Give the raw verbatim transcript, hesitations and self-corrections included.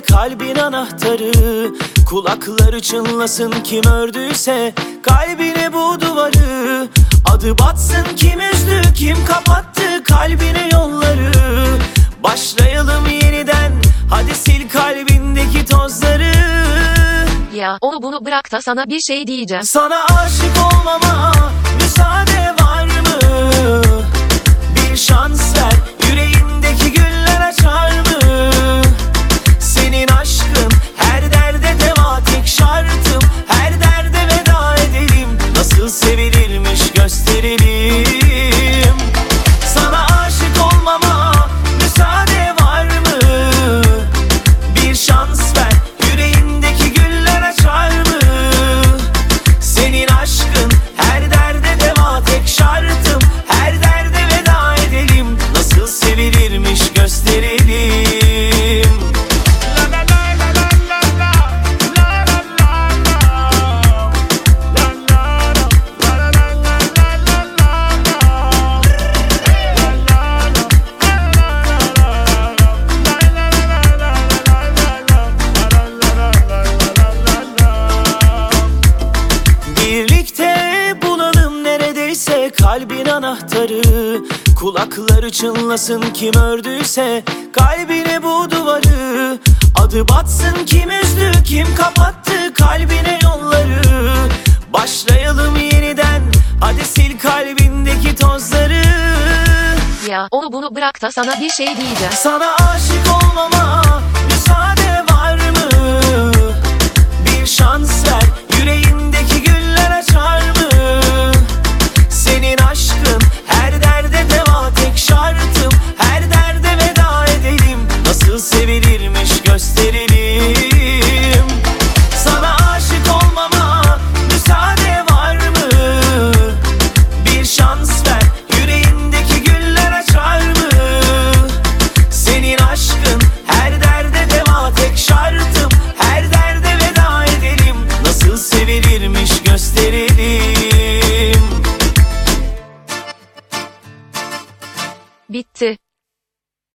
kalbin anahtarı. Kulakları çınlasın kim ördüyse kalbine bu duvarı. Adı batsın kim üzdü kim kapattı kalbine yolları. Başlayalım yeniden, hadi sil kalbindeki tozları. Ya onu bunu bırak da sana bir şey diyeceğim. Sana aşık olmama müsaade var mı? Bir şans ver, yüreğimdeki güller açar mı? Senin aşkın her derde deva, tek şartım her derde veda edelim. Nasıl sevilirmiş gösterelim. Sana aşık olmama müsaade var mı? Bir şans ver, yüreğimdeki güller açar mı? Senin aşkın her derde deva, tek şartım her derde veda edelim. Nasıl sevilirmiş gösterelim. Birlikte bulalım neredeyse kalbin anahtarı. Kulakları çınlasın kim ördüyse kalbine bu duvarı. Adı batsın kim üzdü kim kapattı kalbine yolları. Başlayalım yeniden, hadi sil kalbindeki tozları. Ya onu bunu bırak da sana bir şey diyeceğim. Sana aşık olmama